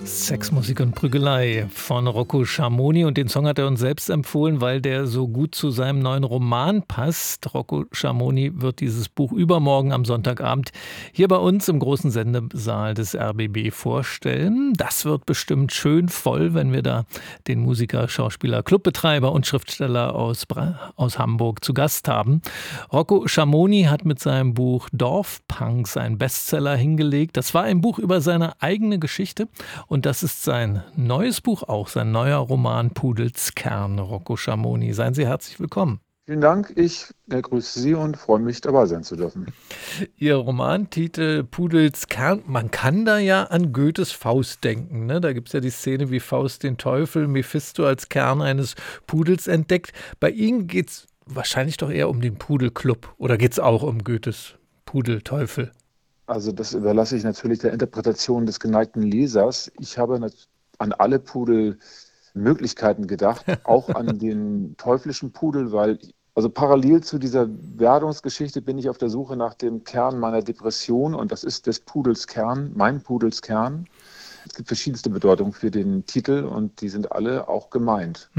Sex, Musik und Prügelei von Rocco Schamoni, und den Song hat er uns selbst empfohlen, weil der so gut zu seinem neuen Roman passt. Rocco Schamoni wird dieses Buch übermorgen am Sonntagabend hier bei uns im großen Sendesaal des RBB vorstellen. Das wird bestimmt schön voll, wenn wir da den Musiker, Schauspieler, Clubbetreiber und Schriftsteller aus Hamburg zu Gast haben. Rocco Schamoni hat mit seinem Buch Dorfpunks einen Bestseller hingelegt. Das war ein Buch über seine eigene Geschichte. Und das ist sein neues Buch auch, sein neuer Roman Pudels Kern, Rocco Schamoni. Seien Sie herzlich willkommen. Vielen Dank, ich grüße Sie und freue mich, dabei sein zu dürfen. Ihr Romantitel Pudels Kern, man kann da ja an Goethes Faust denken, ne? Da gibt es ja die Szene, wie Faust den Teufel Mephisto als Kern eines Pudels entdeckt. Bei Ihnen geht es wahrscheinlich doch eher um den Pudelclub, oder geht es auch um Goethes Pudelteufel? Also das überlasse ich natürlich der Interpretation des geneigten Lesers. Ich habe an alle Pudelmöglichkeiten gedacht, auch an den teuflischen Pudel, weil also parallel zu dieser Werdungsgeschichte bin ich auf der Suche nach dem Kern meiner Depression, und das ist des Pudels Kern, mein Pudels Kern. Es gibt verschiedenste Bedeutungen für den Titel und die sind alle auch gemeint.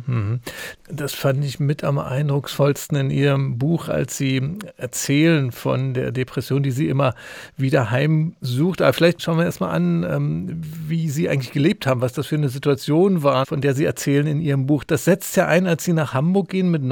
Das fand ich mit am eindrucksvollsten in Ihrem Buch, als Sie erzählen von der Depression, die Sie immer wieder heimsucht. Aber vielleicht schauen wir erstmal an, wie Sie eigentlich gelebt haben, was das für eine Situation war, von der Sie erzählen in Ihrem Buch. Das setzt ja ein, als Sie nach Hamburg gehen mit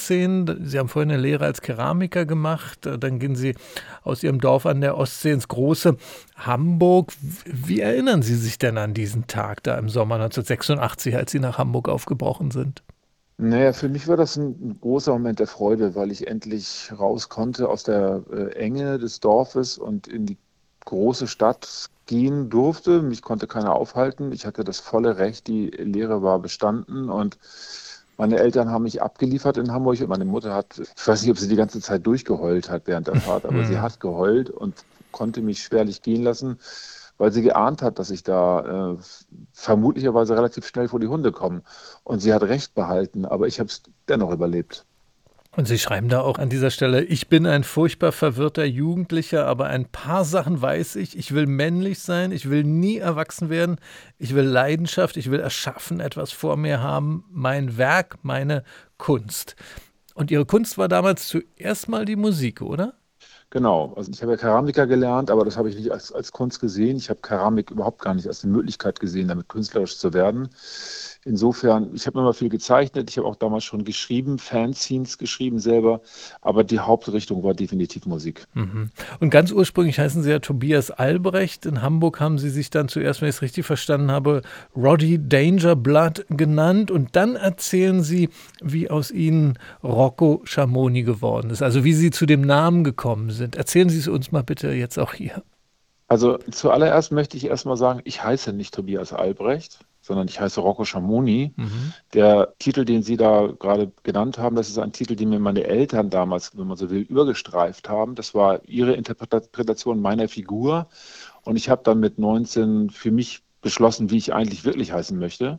19. Sie haben vorhin eine Lehre als Keramiker gemacht. Dann gehen Sie aus Ihrem Dorf an der Ostsee ins große Hamburg. Wie erinnern Sie sich denn an diesen Tag da im Sommer 1986, als Sie nach Hamburg aufgebrochen sind? Naja, für mich war das ein großer Moment der Freude, weil ich endlich raus konnte aus der Enge des Dorfes und in die große Stadt gehen durfte. Mich konnte keiner aufhalten. Ich hatte das volle Recht, die Lehre war bestanden, und meine Eltern haben mich abgeliefert in Hamburg, und meine Mutter hat, ich weiß nicht, ob sie die ganze Zeit durchgeheult hat während der Fahrt, aber sie hat geheult und konnte mich schwerlich gehen lassen, weil sie geahnt hat, dass ich da vermutlicherweise relativ schnell vor die Hunde komme. Und sie hat recht behalten, aber ich habe es dennoch überlebt. Und Sie schreiben da auch an dieser Stelle: Ich bin ein furchtbar verwirrter Jugendlicher, aber ein paar Sachen weiß ich. Ich will männlich sein, ich will nie erwachsen werden, ich will Leidenschaft, ich will erschaffen, etwas vor mir haben, mein Werk, meine Kunst. Und Ihre Kunst war damals zuerst mal die Musik, oder? Genau, also ich habe ja Keramiker gelernt, aber das habe ich nicht als Kunst gesehen. Ich habe Keramik überhaupt gar nicht als eine Möglichkeit gesehen, damit künstlerisch zu werden. Insofern, ich habe immer viel gezeichnet, ich habe auch damals schon geschrieben, Fanzines geschrieben selber, aber die Hauptrichtung war definitiv Musik. Und ganz ursprünglich heißen Sie ja Tobias Albrecht. In Hamburg haben Sie sich dann zuerst, wenn ich es richtig verstanden habe, Roddy Dangerblood genannt. Und dann erzählen Sie, wie aus Ihnen Rocco Schamoni geworden ist. Also wie Sie zu dem Namen gekommen sind. Erzählen Sie es uns mal bitte jetzt auch hier. Also zuallererst möchte ich erstmal sagen, ich heiße nicht Tobias Albrecht, sondern ich heiße Rocco Schamoni. Der Titel, den Sie da gerade genannt haben, das ist ein Titel, den mir meine Eltern damals, wenn man so will, übergestreift haben. Das war ihre Interpretation meiner Figur. Und ich habe dann mit 19 für mich beschlossen, wie ich eigentlich wirklich heißen möchte.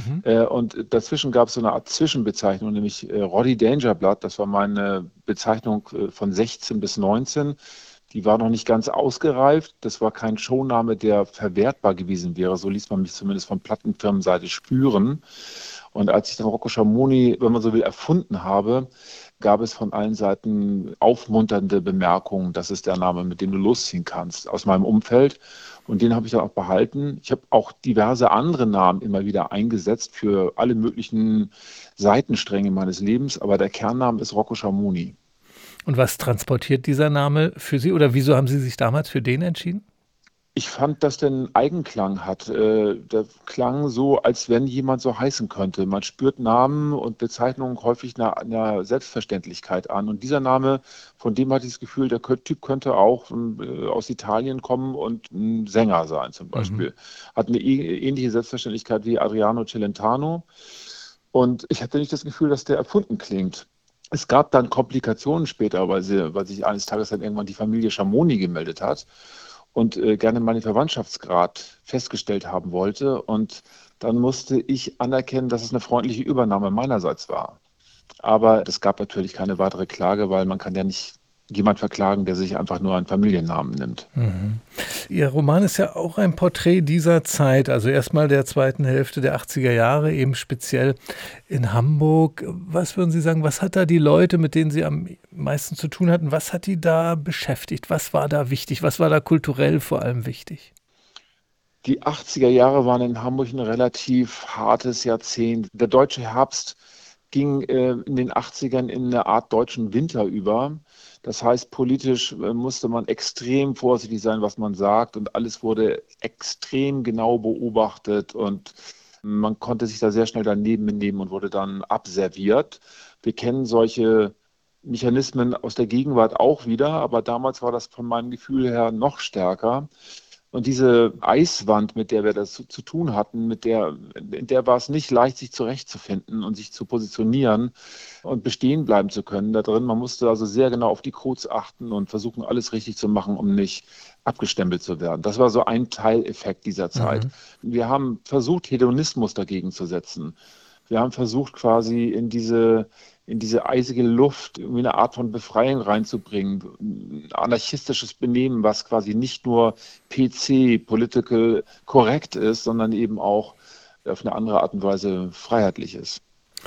Und dazwischen gab es so eine Art Zwischenbezeichnung, nämlich Roddy Dangerblood. Das war meine Bezeichnung von 16 bis 19. Die war noch nicht ganz ausgereift. Das war kein Showname, der verwertbar gewesen wäre. So ließ man mich zumindest von Plattenfirmenseite spüren. Und als ich dann Rocco Schamoni, wenn man so will, erfunden habe, gab es von allen Seiten aufmunternde Bemerkungen, das ist der Name, mit dem du losziehen kannst, aus meinem Umfeld. Und den habe ich dann auch behalten. Ich habe auch diverse andere Namen immer wieder eingesetzt für alle möglichen Seitenstränge meines Lebens. Aber der Kernname ist Rocco Schamoni. Und was transportiert dieser Name für Sie? Oder wieso haben Sie sich damals für den entschieden? Ich fand, dass der einen Eigenklang hat. Der klang so, als wenn jemand so heißen könnte. Man spürt Namen und Bezeichnungen häufig einer Selbstverständlichkeit an. Und dieser Name, von dem hatte ich das Gefühl, der Typ könnte auch aus Italien kommen und ein Sänger sein zum Beispiel. Hat eine ähnliche Selbstverständlichkeit wie Adriano Celentano. Und ich hatte nicht das Gefühl, dass der erfunden klingt. Es gab dann Komplikationen später, weil sich eines Tages dann irgendwann die Familie Schamoni gemeldet hat und gerne meinen Verwandtschaftsgrad festgestellt haben wollte. Und dann musste ich anerkennen, dass es eine freundliche Übernahme meinerseits war. Aber es gab natürlich keine weitere Klage, weil man kann ja nicht jemand verklagen, der sich einfach nur einen Familiennamen nimmt. Mhm. Ihr Roman ist ja auch ein Porträt dieser Zeit, also erstmal der zweiten Hälfte der 80er Jahre, eben speziell in Hamburg. Was würden Sie sagen, was hat da die Leute, mit denen Sie am meisten zu tun hatten, was hat die da beschäftigt? Was war da wichtig? Was war da kulturell vor allem wichtig? Die 80er Jahre waren in Hamburg ein relativ hartes Jahrzehnt. Der deutsche Herbst ging in den 80ern in eine Art deutschen Winter über. Das heißt, politisch musste man extrem vorsichtig sein, was man sagt, und alles wurde extrem genau beobachtet und man konnte sich da sehr schnell daneben benehmen und wurde dann abserviert. Wir kennen solche Mechanismen aus der Gegenwart auch wieder, aber damals war das von meinem Gefühl her noch stärker. Und diese Eiswand, mit der wir das zu tun hatten, in der war es nicht leicht, sich zurechtzufinden und sich zu positionieren und bestehen bleiben zu können da drin. Man musste also sehr genau auf die Codes achten und versuchen, alles richtig zu machen, um nicht abgestempelt zu werden. Das war so ein Teileffekt dieser Zeit. Wir haben versucht, Hedonismus dagegen zu setzen. Wir haben versucht, quasi in diese eisige Luft irgendwie eine Art von Befreiung reinzubringen. Ein anarchistisches Benehmen, was quasi nicht nur PC, political korrekt ist, sondern eben auch auf eine andere Art und Weise freiheitlich ist.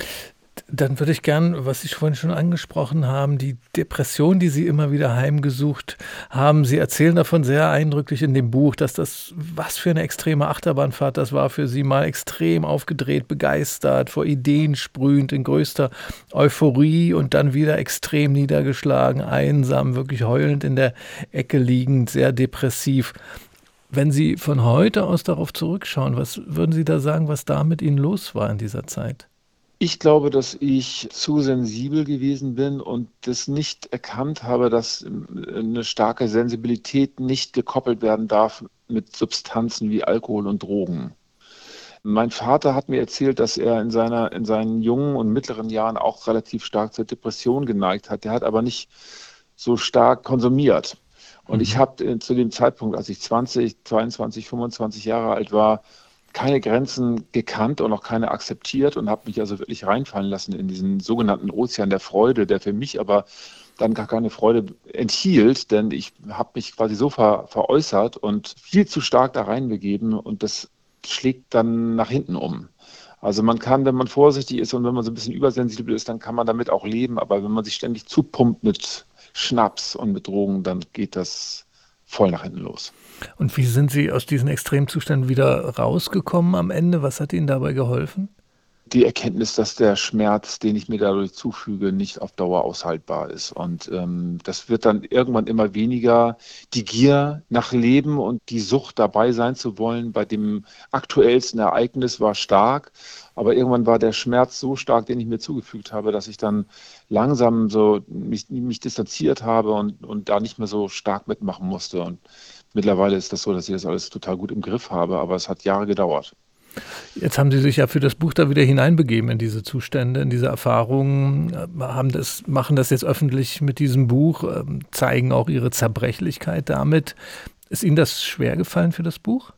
Dann würde ich gern, was Sie vorhin schon angesprochen haben, die Depression, die Sie immer wieder heimgesucht haben. Sie erzählen davon sehr eindrücklich in dem Buch, dass das, was für eine extreme Achterbahnfahrt das war für Sie, mal extrem aufgedreht, begeistert, vor Ideen sprühend, in größter Euphorie und dann wieder extrem niedergeschlagen, einsam, wirklich heulend in der Ecke liegend, sehr depressiv. Wenn Sie von heute aus darauf zurückschauen, was würden Sie da sagen, was da mit Ihnen los war in dieser Zeit? Ich glaube, dass ich zu sensibel gewesen bin und das nicht erkannt habe, dass eine starke Sensibilität nicht gekoppelt werden darf mit Substanzen wie Alkohol und Drogen. Mein Vater hat mir erzählt, dass er in seinen jungen und mittleren Jahren auch relativ stark zur Depression geneigt hat. Der hat aber nicht so stark konsumiert. Und ich habe zu dem Zeitpunkt, als ich 20, 22, 25 Jahre alt war, keine Grenzen gekannt und auch keine akzeptiert und habe mich also wirklich reinfallen lassen in diesen sogenannten Ozean der Freude, der für mich aber dann gar keine Freude enthielt, denn ich habe mich quasi so veräußert und viel zu stark da reinbegeben und das schlägt dann nach hinten um. Also man kann, wenn man vorsichtig ist und wenn man so ein bisschen übersensibel ist, dann kann man damit auch leben, aber wenn man sich ständig zupumpt mit Schnaps und mit Drogen, dann geht das voll nach hinten los. Und wie sind Sie aus diesen Extremzuständen wieder rausgekommen am Ende? Was hat Ihnen dabei geholfen? Die Erkenntnis, dass der Schmerz, den ich mir dadurch zufüge, nicht auf Dauer aushaltbar ist. Und das wird dann irgendwann immer weniger. Die Gier nach Leben und die Sucht, dabei sein zu wollen bei dem aktuellsten Ereignis war stark. Aber irgendwann war der Schmerz so stark, den ich mir zugefügt habe, dass ich dann langsam so mich distanziert habe und da nicht mehr so stark mitmachen musste. Und mittlerweile ist das so, dass ich das alles total gut im Griff habe, aber es hat Jahre gedauert. Jetzt haben Sie sich ja für das Buch da wieder hineinbegeben in diese Zustände, in diese Erfahrungen, machen das jetzt öffentlich mit diesem Buch, zeigen auch Ihre Zerbrechlichkeit damit. Ist Ihnen das schwer gefallen für das Buch?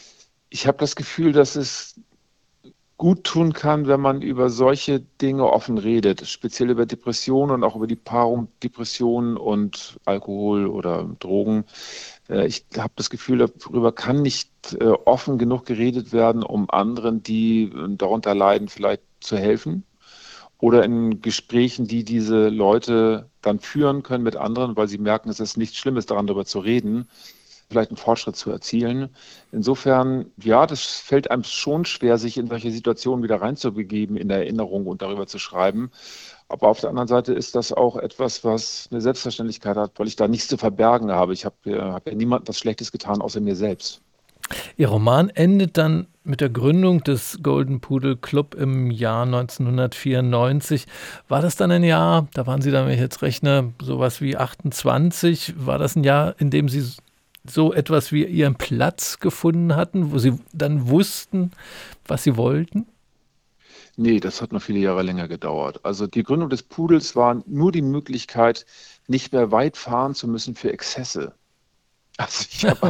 Ich habe das Gefühl, dass es gut tun kann, wenn man über solche Dinge offen redet, speziell über Depressionen und auch über die Paarung Depressionen und Alkohol oder Drogen. Ich habe das Gefühl, darüber kann nicht offen genug geredet werden, um anderen, die darunter leiden, vielleicht zu helfen. Oder in Gesprächen, die diese Leute dann führen können mit anderen, weil sie merken, es ist nichts Schlimmes daran, darüber zu reden, vielleicht einen Fortschritt zu erzielen. Insofern, ja, das fällt einem schon schwer, sich in solche Situationen wieder reinzubegeben, in der Erinnerung und darüber zu schreiben. Aber auf der anderen Seite ist das auch etwas, was eine Selbstverständlichkeit hat, weil ich da nichts zu verbergen habe. Ich habe ja niemandem was Schlechtes getan, außer mir selbst. Ihr Roman endet dann mit der Gründung des Golden Pudel Club im Jahr 1994. War das dann ein Jahr, da waren Sie dann, wenn ich jetzt rechne, sowas wie 28, war das ein Jahr, in dem Sie so etwas wie Ihren Platz gefunden hatten, wo Sie dann wussten, was Sie wollten? Nee, das hat noch viele Jahre länger gedauert. Also die Gründung des Pudels war nur die Möglichkeit, nicht mehr weit fahren zu müssen für Exzesse. Also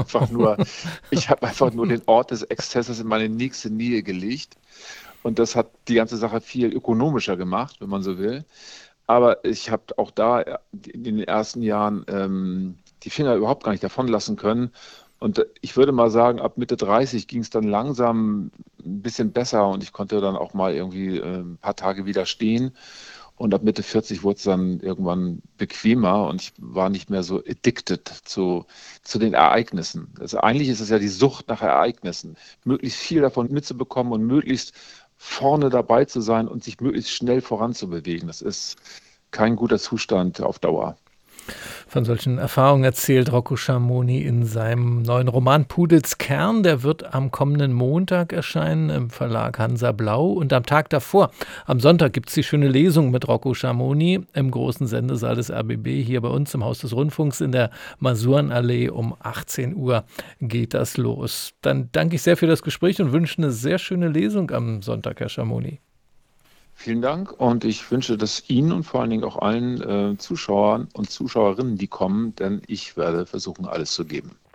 ich habe einfach nur den Ort des Exzesses in meine nächste Nähe gelegt. Und das hat die ganze Sache viel ökonomischer gemacht, wenn man so will. Aber ich habe auch da in den ersten Jahren die Finger überhaupt gar nicht davon lassen können. Und ich würde mal sagen, ab Mitte 30 ging es dann langsam ein bisschen besser und ich konnte dann auch mal irgendwie ein paar Tage wieder stehen. Und ab Mitte 40 wurde es dann irgendwann bequemer und ich war nicht mehr so addicted zu den Ereignissen. Also eigentlich ist es ja die Sucht nach Ereignissen, möglichst viel davon mitzubekommen und möglichst vorne dabei zu sein und sich möglichst schnell voranzubewegen. Das ist kein guter Zustand auf Dauer. Von solchen Erfahrungen erzählt Rocco Schamoni in seinem neuen Roman Pudels Kern. Der wird am kommenden Montag erscheinen im Verlag Hansa Blau. Und am Tag davor, am Sonntag, gibt es die schöne Lesung mit Rocco Schamoni im großen Sendesaal des RBB hier bei uns im Haus des Rundfunks in der Masurenallee. Um 18 Uhr geht das los. Dann danke ich sehr für das Gespräch und wünsche eine sehr schöne Lesung am Sonntag, Herr Schamoni. Vielen Dank und ich wünsche das Ihnen und vor allen Dingen auch allen Zuschauern und Zuschauerinnen, die kommen, denn ich werde versuchen, alles zu geben.